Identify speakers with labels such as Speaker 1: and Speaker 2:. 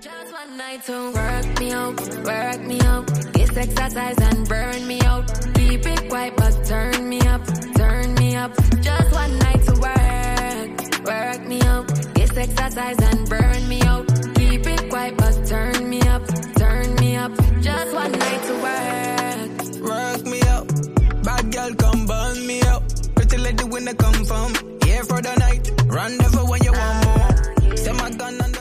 Speaker 1: Just one night to work me out. This exercise and burn me out. Keep it quiet but turn me up. Just one night to work me out. This exercise and burn me out. Keep it quiet but turn me up. Just one night to
Speaker 2: work me out. Bad girl come burn me out. Pretty lady when they come from here for the night. Run never when you want more. Say my gun on the